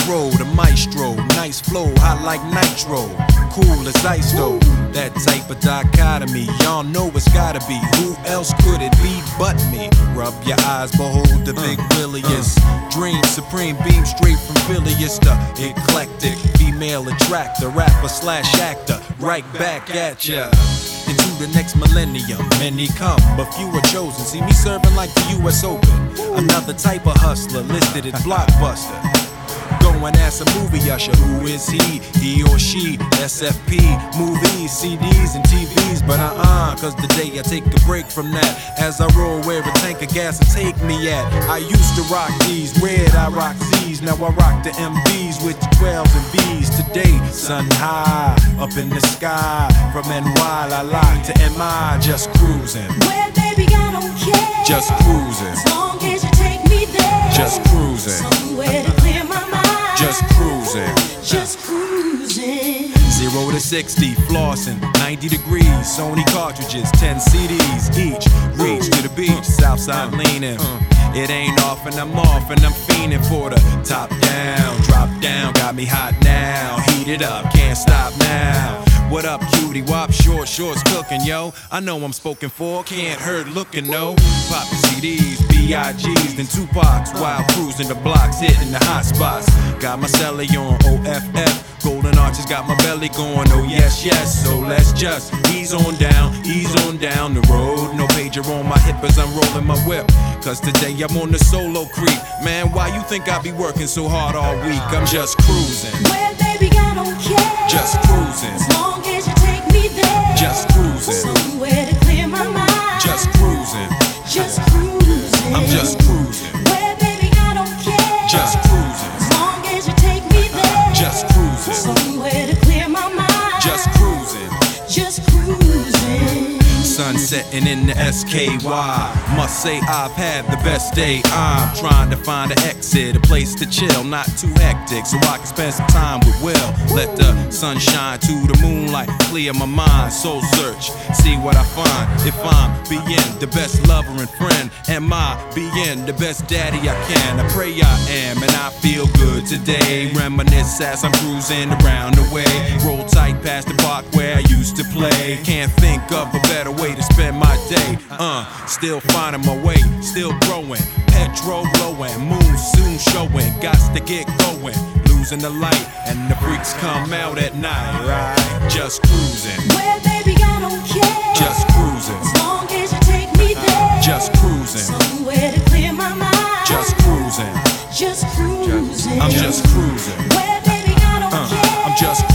road, a maestro, nice flow, hot like nitro, cool as ice though. That type of dichotomy, y'all know it's gotta be. Who else could it be but me? Rub your eyes, behold the big williest. Dream supreme, beam straight from Philly. It's the eclectic, female attractor, rapper slash actor, right back at ya. Into the next millennium, many come, but few are chosen. See me serving like the US Open. Another type of hustler listed as blockbuster. Go and ask a movie usher, who is he? He or she, SFP, movies, CDs, and TVs. But cause today I take a break from that. As I roll where a tank of gas will take me at. I used to rock these, red I rock Z's. Now I rock the MVs with the 12s and V's. Today, sun high, up in the sky. From NY, la la to MI, just cruising. Well, baby, I don't care. Just cruising. As long as you take me there. Just cruising. Somewhere to clear my mind. Just cruising. Just cruising. 0 to 60, flossing, 90 degrees, Sony cartridges, 10 CDs each. Reach to the beach, Southside leaning. It ain't off and I'm off and I'm fiending for the top down, drop down, got me hot now. Heat it up, can't stop now. What up, cutie wop? Shorts cooking, yo. I know I'm spoken for, can't hurt looking, no. Poppin' CDs, B.I.G's, then Tupac's while cruising the blocks, hitting the hot spots. Got my celly on OFF. Golden arches got my belly going, oh yes, yes. So let's just ease on down the road. No pager on my hip as I'm rolling my whip. Cause today I'm on the solo creep. Man, why you think I be working so hard all week? I'm just cruising. Well, baby, I don't care. Just cruising. As long as you take me there. Just cruising. Somewhere to clear my mind. Just cruising. Just cruising. I'm just cruising. Well, baby, I don't care. Just cruising. As long as you take me there. Just cruising. Somewhere to clear my mind. Just cruising. Just cruising. Sun setting in the SKY. Must say I've had the best day. I'm trying to find an exit, a place to chill, not too hectic, so I can spend some time with Will. Let the sun shine to the moonlight, clear my mind, soul search, see what I find. If I'm being the best lover and friend, am I being the best daddy I can? I pray I am, and I feel good today. Reminisce as I'm cruising around the way. Roll tight past the park where I used to play. Can't think of a better way to spend my day. Still finding my way, still growing. Petrol blowing, moon soon showing. Gots to get going, losing the light, and the freaks come out at night. Right? Just cruising. Well, baby, I don't care. Just cruising. As long as you take me there. Just cruising. Somewhere to clear my mind. Just cruising. Just cruising. I'm just cruising. Well, baby, I don't care. I'm just